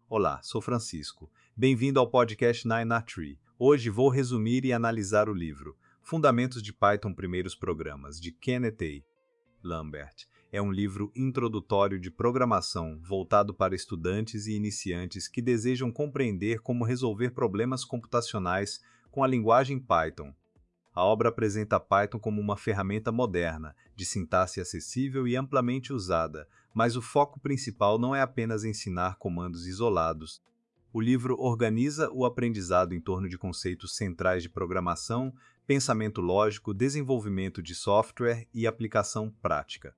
Olá, sou Francisco. Bem-vindo ao podcast Nine Tree. Hoje vou resumir e analisar o livro Fundamentos de Python Primeiros Programas, de Kenneth A. Lambert. É um livro introdutório de programação voltado para estudantes e iniciantes que desejam compreender como resolver problemas computacionais com a linguagem Python. A obra apresenta Python como uma ferramenta moderna, de sintaxe acessível e amplamente usada, mas o foco principal não é apenas ensinar comandos isolados. O livro organiza o aprendizado em torno de conceitos centrais de programação, pensamento lógico, desenvolvimento de software e aplicação prática.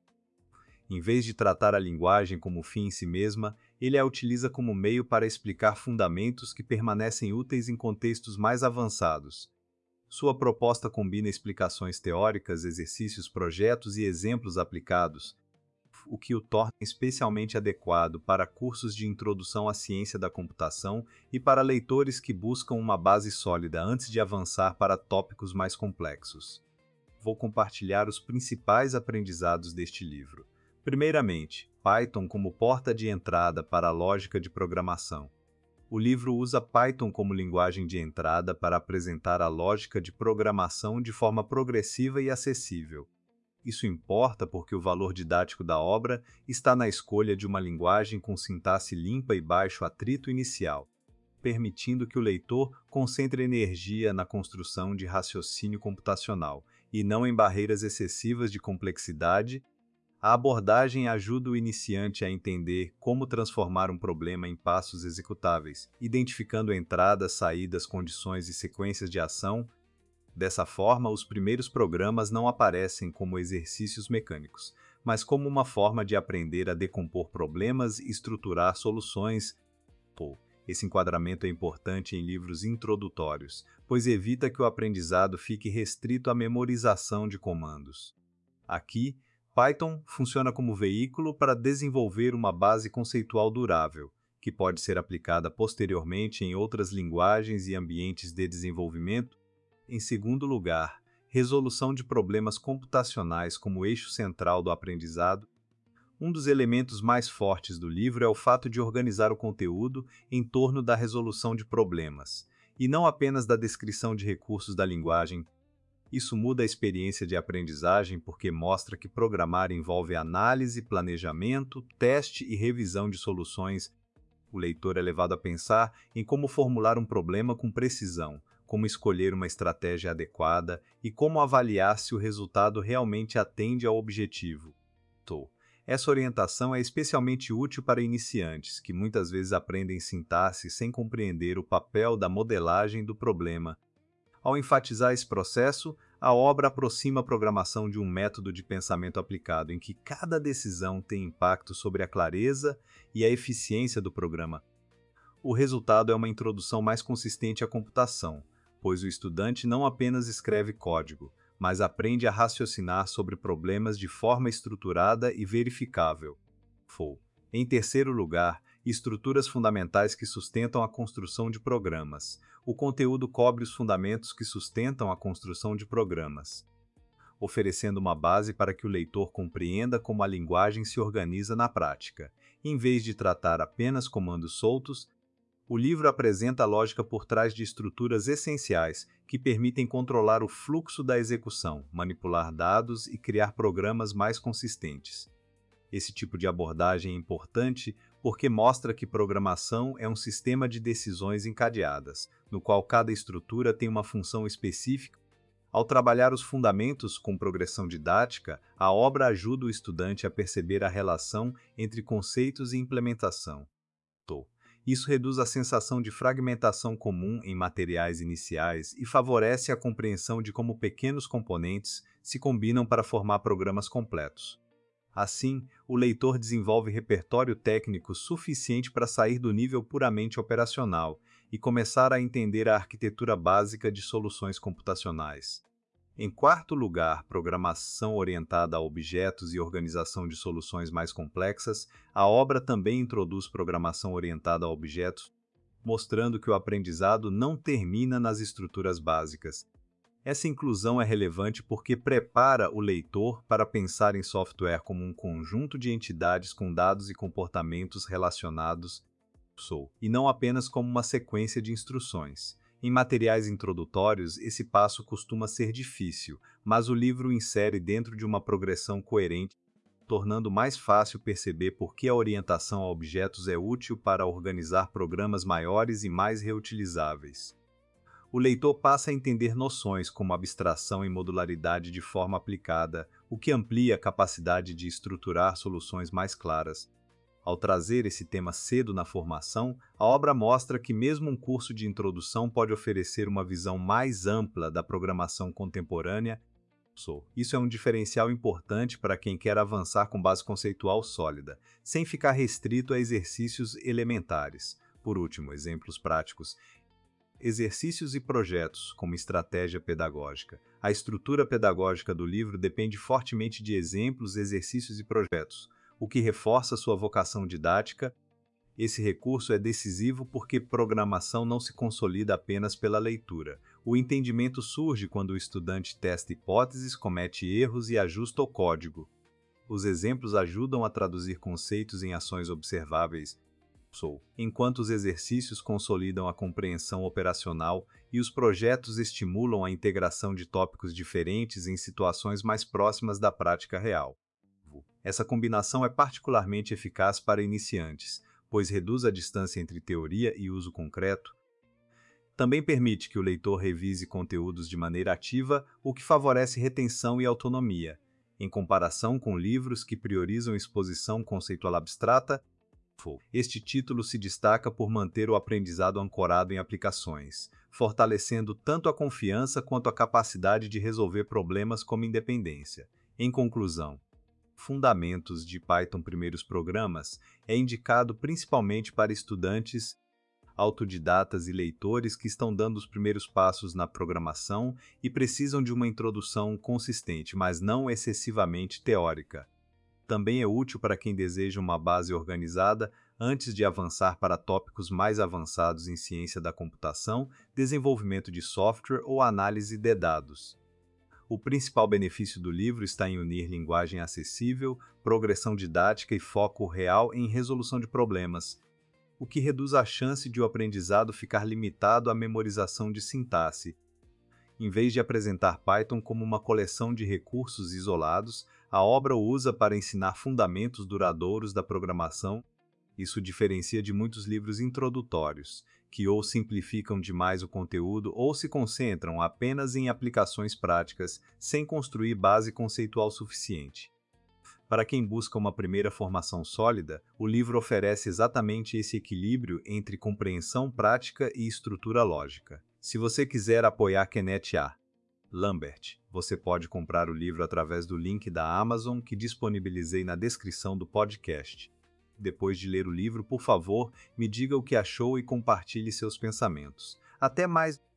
Em vez de tratar a linguagem como fim em si mesma, ele a utiliza como meio para explicar fundamentos que permanecem úteis em contextos mais avançados. Sua proposta combina explicações teóricas, exercícios, projetos e exemplos aplicados, o que o torna especialmente adequado para cursos de introdução à ciência da computação e para leitores que buscam uma base sólida antes de avançar para tópicos mais complexos. Vou compartilhar os principais aprendizados deste livro. Primeiramente, Python como porta de entrada para a lógica de programação. O livro usa Python como linguagem de entrada para apresentar a lógica de programação de forma progressiva e acessível. Isso importa porque o valor didático da obra está na escolha de uma linguagem com sintaxe limpa e baixo atrito inicial, permitindo que o leitor concentre energia na construção de raciocínio computacional e não em barreiras excessivas de complexidade. A abordagem ajuda o iniciante a entender como transformar um problema em passos executáveis, identificando entradas, saídas, condições e sequências de ação. Dessa forma, os primeiros programas não aparecem como exercícios mecânicos, mas como uma forma de aprender a decompor problemas e estruturar soluções. Esse enquadramento é importante em livros introdutórios, pois evita que o aprendizado fique restrito à memorização de comandos. Aqui, Python funciona como veículo para desenvolver uma base conceitual durável, que pode ser aplicada posteriormente em outras linguagens e ambientes de desenvolvimento. Em segundo lugar, resolução de problemas computacionais como eixo central do aprendizado. Um dos elementos mais fortes do livro é o fato de organizar o conteúdo em torno da resolução de problemas, e não apenas da descrição de recursos da linguagem. Isso muda a experiência de aprendizagem porque mostra que programar envolve análise, planejamento, teste e revisão de soluções. O leitor é levado a pensar em como formular um problema com precisão, como escolher uma estratégia adequada e como avaliar se o resultado realmente atende ao objetivo. Essa orientação é especialmente útil para iniciantes, que muitas vezes aprendem sintaxe sem compreender o papel da modelagem do problema. Ao enfatizar esse processo, a obra aproxima a programação de um método de pensamento aplicado, em que cada decisão tem impacto sobre a clareza e a eficiência do programa. O resultado é uma introdução mais consistente à computação, pois o estudante não apenas escreve código, mas aprende a raciocinar sobre problemas de forma estruturada e verificável. Em terceiro lugar, estruturas fundamentais que sustentam a construção de programas. O conteúdo cobre os fundamentos que sustentam a construção de programas, oferecendo uma base para que o leitor compreenda como a linguagem se organiza na prática. Em vez de tratar apenas comandos soltos, o livro apresenta a lógica por trás de estruturas essenciais que permitem controlar o fluxo da execução, manipular dados e criar programas mais consistentes. Esse tipo de abordagem é importante porque mostra que programação é um sistema de decisões encadeadas, no qual cada estrutura tem uma função específica. Ao trabalhar os fundamentos com progressão didática, a obra ajuda o estudante a perceber a relação entre conceitos e implementação. Isso reduz a sensação de fragmentação comum em materiais iniciais e favorece a compreensão de como pequenos componentes se combinam para formar programas completos. Assim, o leitor desenvolve repertório técnico suficiente para sair do nível puramente operacional e começar a entender a arquitetura básica de soluções computacionais. Em quarto lugar, programação orientada a objetos e organização de soluções mais complexas, a obra também introduz programação orientada a objetos, mostrando que o aprendizado não termina nas estruturas básicas. Essa inclusão é relevante porque prepara o leitor para pensar em software como um conjunto de entidades com dados e comportamentos relacionados. e não apenas como uma sequência de instruções. Em materiais introdutórios, esse passo costuma ser difícil, mas o livro o insere dentro de uma progressão coerente, tornando mais fácil perceber por que a orientação a objetos é útil para organizar programas maiores e mais reutilizáveis. O leitor passa a entender noções como abstração e modularidade de forma aplicada, o que amplia a capacidade de estruturar soluções mais claras. Ao trazer esse tema cedo na formação, a obra mostra que mesmo um curso de introdução pode oferecer uma visão mais ampla da programação contemporânea. Isso é um diferencial importante para quem quer avançar com base conceitual sólida, sem ficar restrito a exercícios elementares. Por último, exemplos práticos. Exercícios e projetos como estratégia pedagógica. A estrutura pedagógica do livro depende fortemente de exemplos, exercícios e projetos, o que reforça sua vocação didática. Esse recurso é decisivo porque programação não se consolida apenas pela leitura. O entendimento surge quando o estudante testa hipóteses, comete erros e ajusta o código. Os exemplos ajudam a traduzir conceitos em ações observáveis, enquanto os exercícios consolidam a compreensão operacional e os projetos estimulam a integração de tópicos diferentes em situações mais próximas da prática real. Essa combinação é particularmente eficaz para iniciantes, pois reduz a distância entre teoria e uso concreto. Também permite que o leitor revise conteúdos de maneira ativa, o que favorece retenção e autonomia, em comparação com livros que priorizam exposição conceitual abstrata. Este título se destaca por manter o aprendizado ancorado em aplicações, fortalecendo tanto a confiança quanto a capacidade de resolver problemas como independência. Em conclusão, Fundamentos de Python Primeiros Programas é indicado principalmente para estudantes, autodidatas e leitores que estão dando os primeiros passos na programação e precisam de uma introdução consistente, mas não excessivamente teórica. Também é útil para quem deseja uma base organizada antes de avançar para tópicos mais avançados em ciência da computação, desenvolvimento de software ou análise de dados. O principal benefício do livro está em unir linguagem acessível, progressão didática e foco real em resolução de problemas, o que reduz a chance de o aprendizado ficar limitado à memorização de sintaxe. Em vez de apresentar Python como uma coleção de recursos isolados, a obra o usa para ensinar fundamentos duradouros da programação. Isso diferencia de muitos livros introdutórios, que ou simplificam demais o conteúdo ou se concentram apenas em aplicações práticas, sem construir base conceitual suficiente. Para quem busca uma primeira formação sólida, o livro oferece exatamente esse equilíbrio entre compreensão prática e estrutura lógica. Se você quiser apoiar Kenneth A. Lambert, você pode comprar o livro através do link da Amazon que disponibilizei na descrição do podcast. Depois de ler o livro, por favor, me diga o que achou e compartilhe seus pensamentos. Até mais!